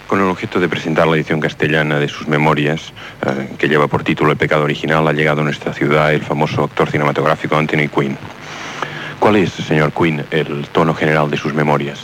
Con el objeto de presentar la edición castellana de sus memorias, que lleva por título El pecado original, ha llegado a nuestra ciudad el famoso actor cinematográfico Anthony Quinn. ¿Cuál es, señor Quinn, el tono general de sus memorias?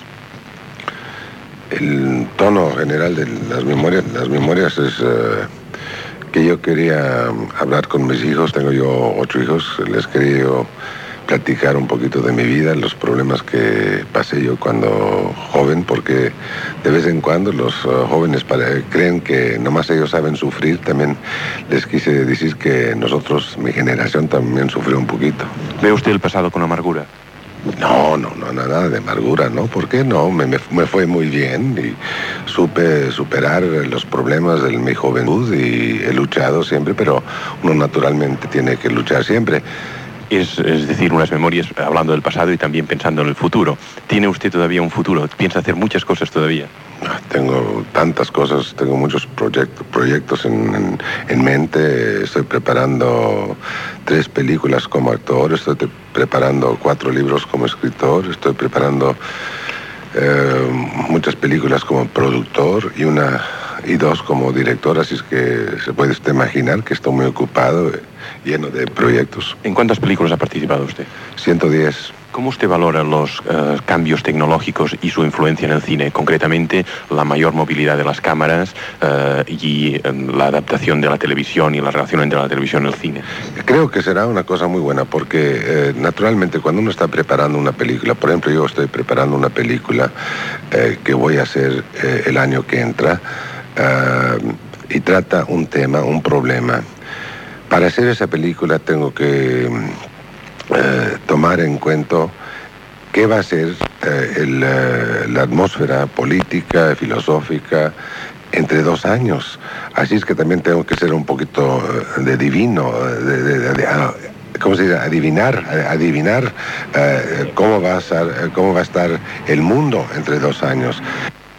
El tono general de las memorias es que yo quería hablar con mis hijos. Tengo yo 8 hijos. Les quería yo platicar un poquito de mi vida, los problemas que pasé yo cuando joven, porque de vez en cuando los jóvenes creen que nomás ellos saben sufrir. También les quise decir que nosotros, mi generación, también sufrió un poquito. ¿Ve usted el pasado con amargura? No, nada de amargura, ¿no? ¿Por qué no? Me fue muy bien y supe superar los problemas de mi juventud y he luchado siempre, pero uno naturalmente tiene que luchar siempre. Es decir, unas memorias hablando del pasado y también pensando en el futuro. ¿Tiene usted todavía un futuro? ¿Piensa hacer muchas cosas todavía? Tengo tantas cosas, tengo muchos proyectos en mente. Estoy preparando 3 películas como actor, estoy preparando 4 libros como escritor, estoy preparando muchas películas como productor y 2 como director, así es que se puede usted imaginar que estoy muy ocupado, lleno de proyectos. ¿En cuántas películas ha participado usted? 110. ¿Cómo usted valora los cambios tecnológicos y su influencia en el cine? Concretamente, la mayor movilidad de las cámaras y la adaptación de la televisión y la relación entre la televisión y el cine. Creo que será una cosa muy buena porque naturalmente cuando uno está preparando una película, por ejemplo yo estoy preparando una película que voy a hacer el año que entra y trata un tema, un problema. Para hacer esa película tengo que tomar en cuenta qué va a ser la atmósfera política, filosófica, entre 2 años. Así es que también tengo que ser un poquito de divino, ¿cómo se dice? Adivinar cómo va a estar el mundo entre 2 años.